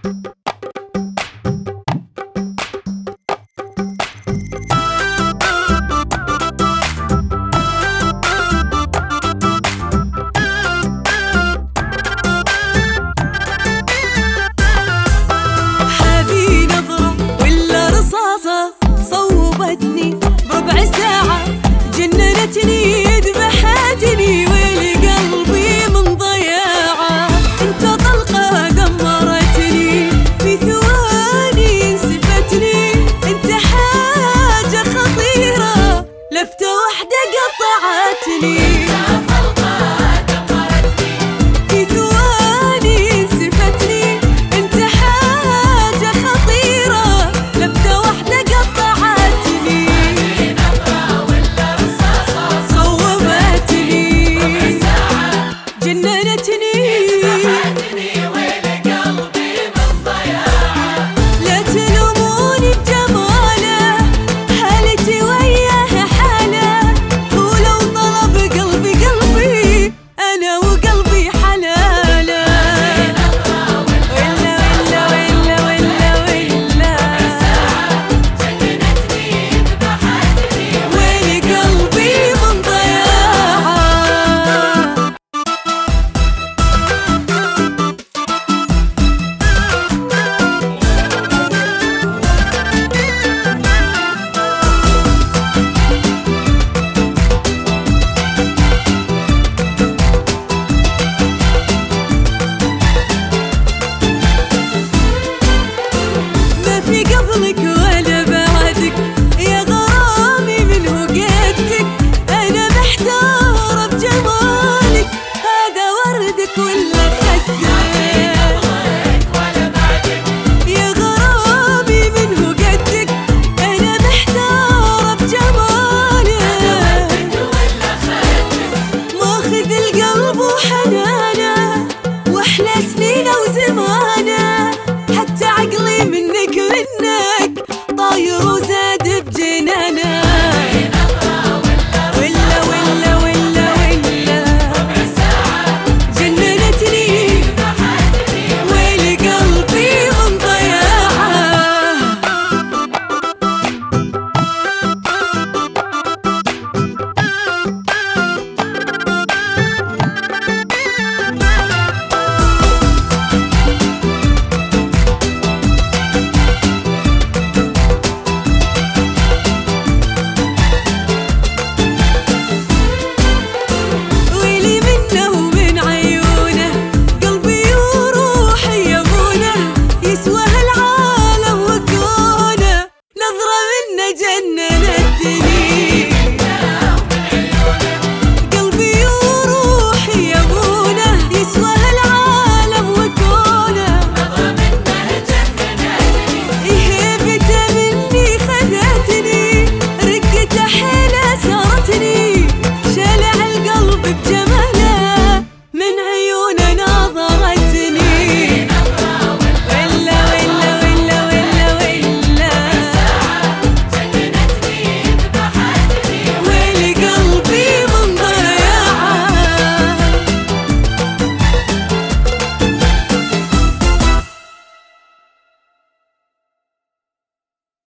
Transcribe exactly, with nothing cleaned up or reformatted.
صوبتني بربع ساعة جننتني ذبحتني ويلي قلبي من ضياعة. انت طلقة دمرتني في ثواني انسفتني، انت حاجة خطيرة لفتة واحدة قطعتني. قبلك ولا بعدك يا غرامي من وقتك، أنا محتارة بجمالك هذا وردك ولا خدك. يا غرامي من وقتك أنا محتارة بجمالك ماخذ القلب وحنانه وأحلى سنينه وزمانه.